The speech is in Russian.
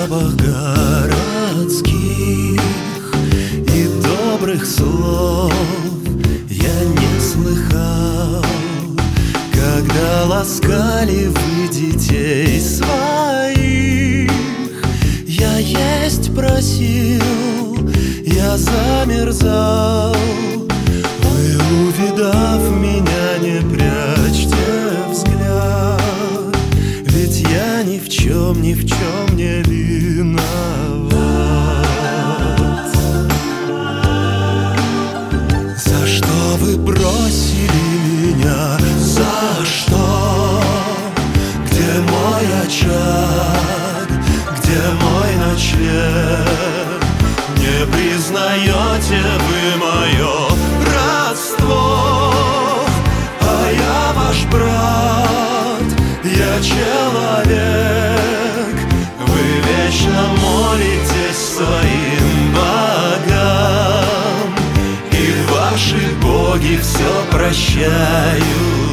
запах городских и добрых слов я не слыхал, когда ласкали вы детей своих. Я есть просил, я замерзал. Вы, увидав меня, не прячьте взгляд, ведь я ни в чем не виноват. За что вы бросили меня? За что? Где мой очаг? Где мой ночлег? Не признаете вы мое родство? А я ваш брат, я человек. Вы вечно молитесь своим богам, и ваши боги все прощают.